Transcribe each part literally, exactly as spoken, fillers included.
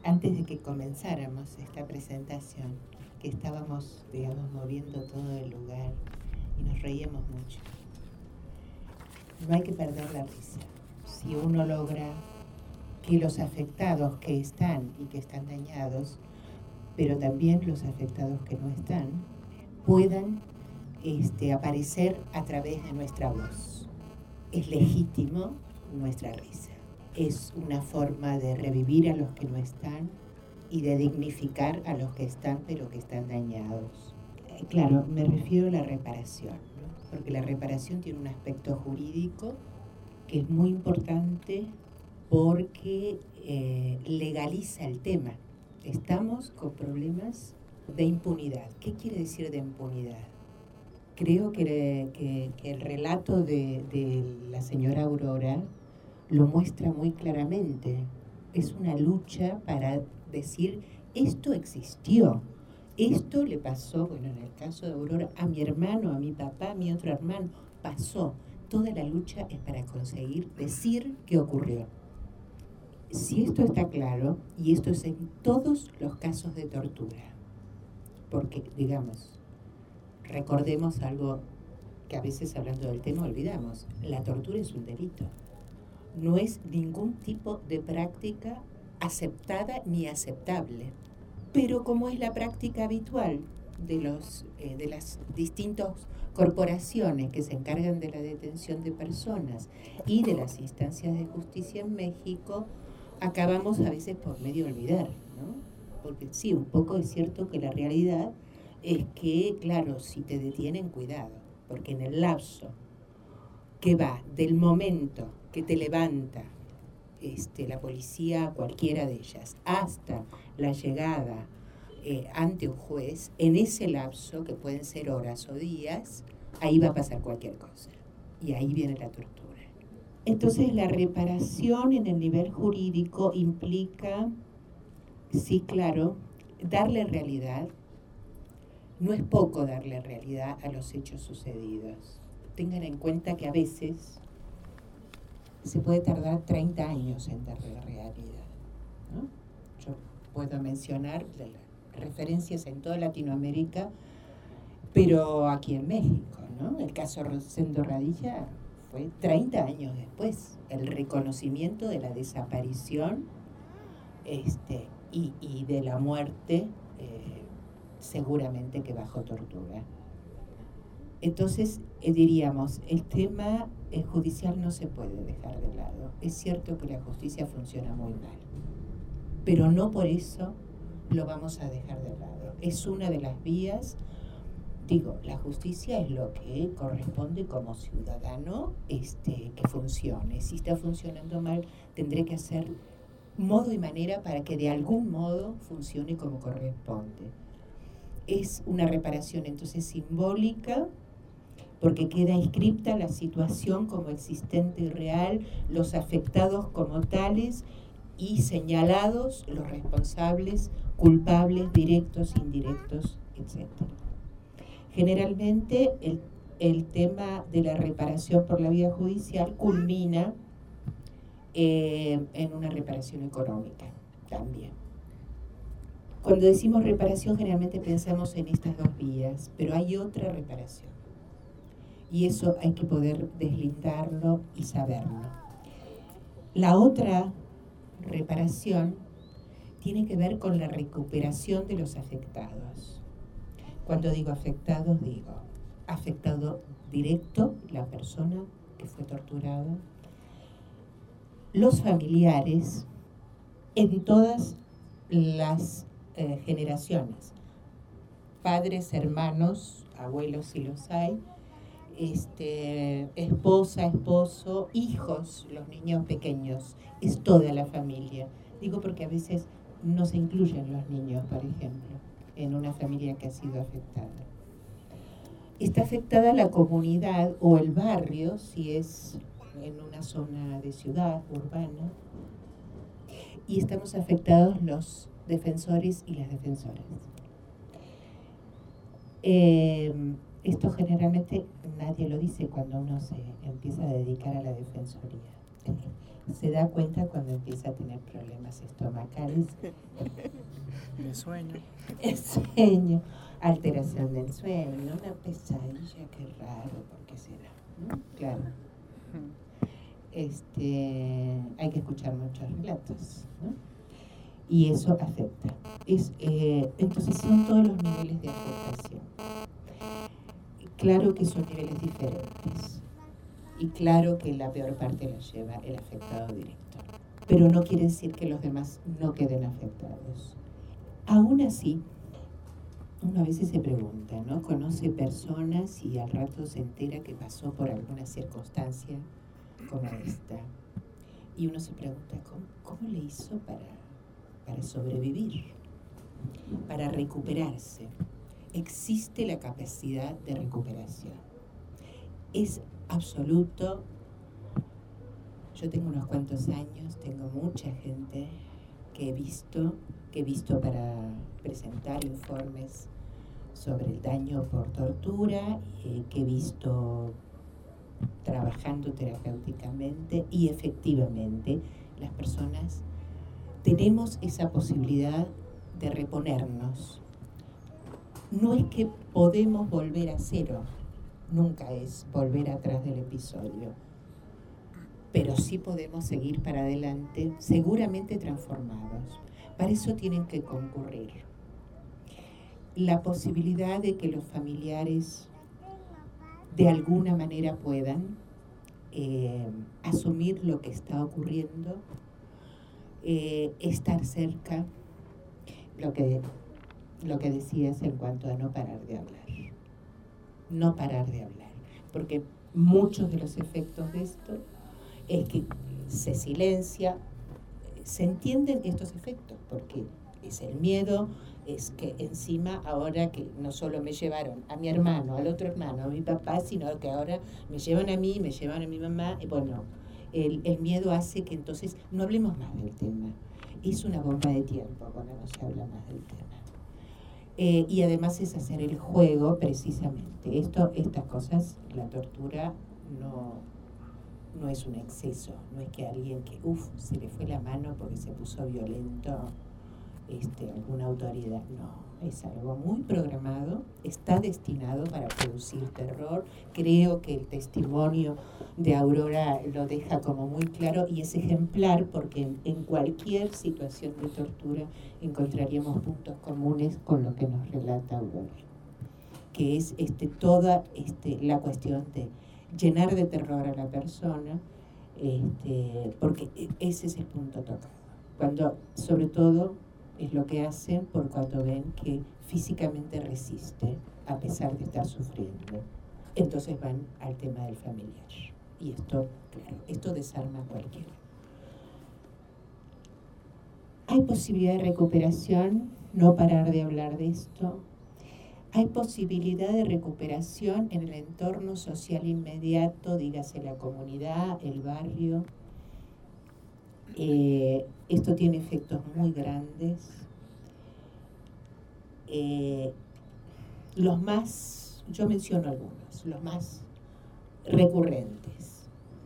antes de que comenzáramos esta presentación, que estábamos, digamos, moviendo todo el lugar y nos reíamos mucho. No hay que perder la risa. Si uno logra que los afectados que están y que están dañados, pero también los afectados que no están, puedan este, aparecer a través de nuestra voz. Es legítimo nuestra risa. Es una forma de revivir a los que no están y de dignificar a los que están, pero que están dañados. Eh, claro, me refiero a la reparación, ¿no? Porque la reparación tiene un aspecto jurídico que es muy importante porque eh, legaliza el tema. Estamos con problemas de impunidad. ¿Qué quiere decir de impunidad? Creo que, que, que el relato de, de la señora Aurora lo muestra muy claramente. Es una lucha para decir, esto existió, esto le pasó, bueno, en el caso de Aurora, a mi hermano, a mi papá, a mi otro hermano, pasó. Toda la lucha es para conseguir decir qué ocurrió. Si esto está claro, y esto es en todos los casos de tortura, porque, digamos, recordemos algo que a veces hablando del tema olvidamos, la tortura es un delito. No es ningún tipo de práctica aceptada ni aceptable. Pero como es la práctica habitual de, los, eh, de las distintas corporaciones que se encargan de la detención de personas y de las instancias de justicia en México, acabamos a veces por medio olvidar, ¿no? Porque sí, un poco es cierto que la realidad es que, claro, si te detienen, cuidado, porque en el lapso que va del momento que te levanta este, la policía, cualquiera de ellas, hasta la llegada eh, ante un juez, en ese lapso, que pueden ser horas o días, ahí va a pasar cualquier cosa. Y ahí viene la tortura. Entonces, la reparación en el nivel jurídico implica, sí, claro, darle realidad. No es poco darle realidad a los hechos sucedidos. Tengan en cuenta que a veces se puede tardar treinta años en darle realidad, ¿no? Yo puedo mencionar referencias en toda Latinoamérica, pero aquí en México, ¿no? El caso Rosendo Radilla fue treinta años después, el reconocimiento de la desaparición este, y, y de la muerte, eh, seguramente que bajo tortura. Entonces, eh, diríamos, el tema eh, judicial no se puede dejar de lado. Es cierto que la justicia funciona muy mal, pero no por eso lo vamos a dejar de lado. Es una de las vías, digo, la justicia es lo que corresponde como ciudadano este, que funcione. Si está funcionando mal, tendré que hacer modo y manera para que de algún modo funcione como corresponde. Es una reparación entonces simbólica, porque queda inscripta la situación como existente y real, los afectados como tales y señalados los responsables, culpables, directos, indirectos, etcétera. Generalmente el, el tema de la reparación por la vía judicial culmina eh, en una reparación económica también. Cuando decimos reparación generalmente pensamos en estas dos vías, pero hay otra reparación. Y eso hay que poder deslindarlo y saberlo. La otra reparación tiene que ver con la recuperación de los afectados. Cuando digo afectados, digo afectado directo, la persona que fue torturada, los familiares en todas las eh, generaciones, padres, hermanos, abuelos si los hay, Este, esposa, esposo, hijos, los niños pequeños, es toda la familia. Digo porque a veces no se incluyen los niños, por ejemplo, en una familia que ha sido afectada. Está afectada la comunidad o el barrio, si es en una zona de ciudad, urbana, y estamos afectados los defensores y las defensoras. Eh, Esto generalmente nadie lo dice cuando uno se empieza a dedicar a la defensoría. Se da cuenta cuando empieza a tener problemas estomacales. De sueño. El sueño, alteración del sueño, una pesadilla, qué raro, ¿por qué será? ¿No? Claro. Este, hay que escuchar muchos relatos, ¿no? Y eso afecta. Es, eh, entonces son todos los niveles de afectación. Claro que son niveles diferentes. Y claro que la peor parte la lleva el afectado directo. Pero no quiere decir que los demás no queden afectados. Aún así, uno a veces se pregunta, ¿no? Conoce personas y al rato se entera que pasó por alguna circunstancia como esta. Y uno se pregunta, ¿cómo, cómo le hizo para, para sobrevivir? Para recuperarse. Existe la capacidad de recuperación. Es absoluto. Yo tengo unos cuantos años, tengo mucha gente que he visto, que he visto para presentar informes sobre el daño por tortura, eh, que he visto trabajando terapéuticamente, y efectivamente las personas tenemos esa posibilidad de reponernos. No es que podemos volver a cero, nunca es volver atrás del episodio, pero sí podemos seguir para adelante, seguramente transformados. Para eso tienen que concurrir la posibilidad de que los familiares de alguna manera puedan eh, asumir lo que está ocurriendo, eh, estar cerca, lo que, lo que decías en cuanto a no parar de hablar. No parar de hablar, porque muchos de los efectos de esto es que se silencia, se entienden estos efectos, porque es el miedo, es que encima ahora que no solo me llevaron a mi hermano, al otro hermano, a mi papá, sino que ahora me llevan a mí, me llevan a mi mamá, y bueno, el, el miedo hace que entonces no hablemos más del tema. Es una bomba de tiempo cuando no se habla más del tema. Eh, y además es hacer el juego precisamente. Esto, estas cosas, la tortura no, no es un exceso, no es que alguien que, uff, se le fue la mano porque se puso violento, este, alguna autoridad, no, es algo muy programado, está destinado para producir terror. Creo que el testimonio de Aurora lo deja como muy claro y es ejemplar, porque en, en cualquier situación de tortura encontraríamos puntos comunes con lo que nos relata Aurora, que es este, toda este, la cuestión de llenar de terror a la persona, este, porque ese es el punto tocado. Cuando, sobre todo, es lo que hacen por cuando ven que físicamente resiste a pesar de estar sufriendo. Entonces van al tema del familiar. Y esto, claro, esto desarma a cualquiera. Hay posibilidad de recuperación, no parar de hablar de esto. Hay posibilidad de recuperación en el entorno social inmediato, dígase la comunidad, el barrio. Eh, esto tiene efectos muy grandes. Eh, los más, yo menciono algunos, los más recurrentes.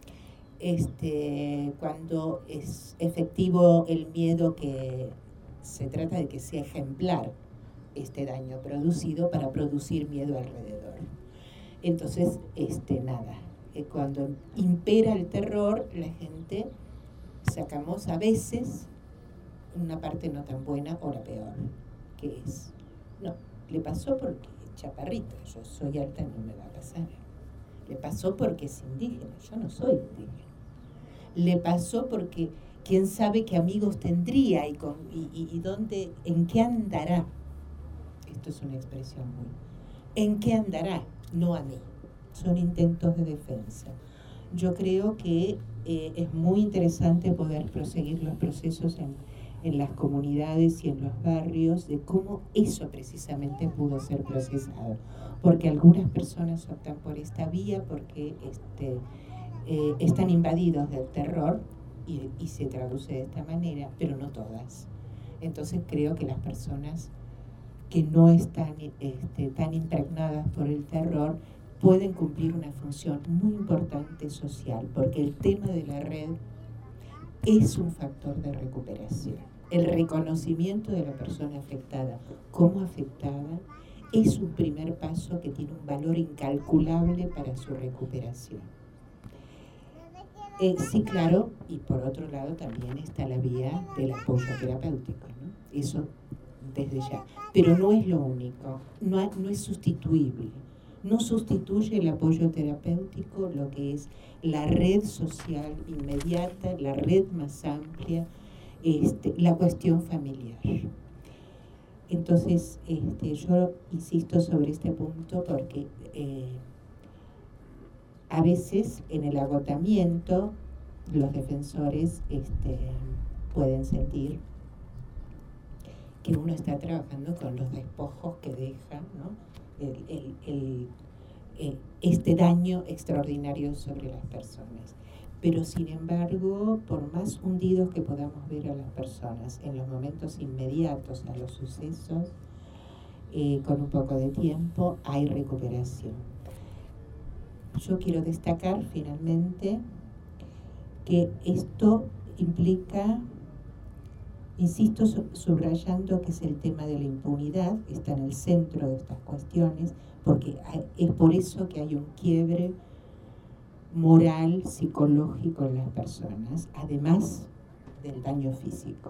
Este, cuando es efectivo el miedo, que se trata de que sea ejemplar este daño producido para producir miedo alrededor. Entonces, este, nada, eh, cuando impera el terror, la gente sacamos a veces una parte no tan buena o la peor, que es, no, le pasó porque es chaparrito, yo soy alta, no me va a pasar. Le pasó porque es indígena, yo no soy indígena. Le pasó porque quién sabe qué amigos tendría y, con, y, y, y dónde, en qué andará. Esto es una expresión muy... ¿En qué andará? No a mí. Son intentos de defensa. Yo creo que eh, es muy interesante poder proseguir los procesos en, en las comunidades y en los barrios de cómo eso precisamente pudo ser procesado. Porque algunas personas optan por esta vía porque este, eh, están invadidos del terror y, y se traduce de esta manera, pero no todas. Entonces creo que las personas que no están este, tan impregnadas por el terror pueden cumplir una función muy importante social, porque el tema de la red es un factor de recuperación. El reconocimiento de la persona afectada como afectada es un primer paso que tiene un valor incalculable para su recuperación. Eh, sí, claro, y por otro lado también está la vía del apoyo terapéutico, ¿no? Eso desde ya. Pero no es lo único, no, ha, no es sustituible. No sustituye el apoyo terapéutico lo que es la red social inmediata, la red más amplia, este, la cuestión familiar. Entonces, este, yo insisto sobre este punto porque eh, a veces en el agotamiento los defensores este, pueden sentir que uno está trabajando con los despojos que deja, ¿no? el, el, el, el, este daño extraordinario sobre las personas. Pero sin embargo, por más hundidos que podamos ver a las personas en los momentos inmediatos a los sucesos, eh, con un poco de tiempo hay recuperación. Yo quiero destacar finalmente que esto implica, insisto subrayando que es el tema de la impunidad, está en el centro de estas cuestiones, porque es por eso que hay un quiebre moral, psicológico en las personas, además del daño físico.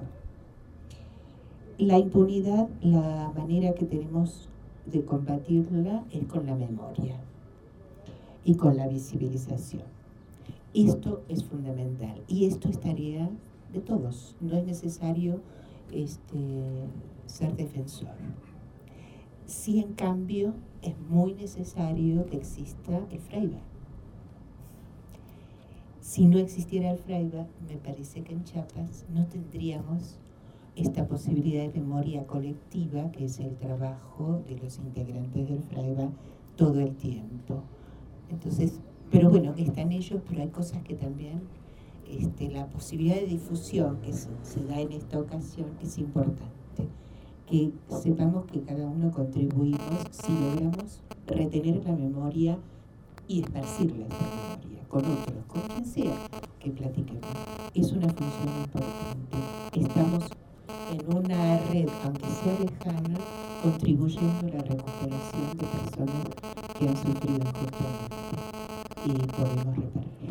La impunidad, la manera que tenemos de combatirla es con la memoria y con la visibilización. Esto es fundamental y esto es tarea de todos. No es necesario este, ser defensor. Sí, en cambio, es muy necesario que exista el Fraiba. Si no existiera el Fraiba, me parece que en Chiapas no tendríamos esta posibilidad de memoria colectiva, que es el trabajo de los integrantes del Fraiba todo el tiempo. Entonces, pero bueno, están ellos, pero hay cosas que también, este, la posibilidad de difusión que se, se da en esta ocasión es importante. Que sepamos que cada uno contribuimos si logramos retener la memoria y esparcirla esta memoria con otros, con quien sea que platiquemos. Es una función importante. Estamos en una red, aunque sea lejana, contribuyendo a la recuperación de personas que han sufrido injustamente y podemos reparar.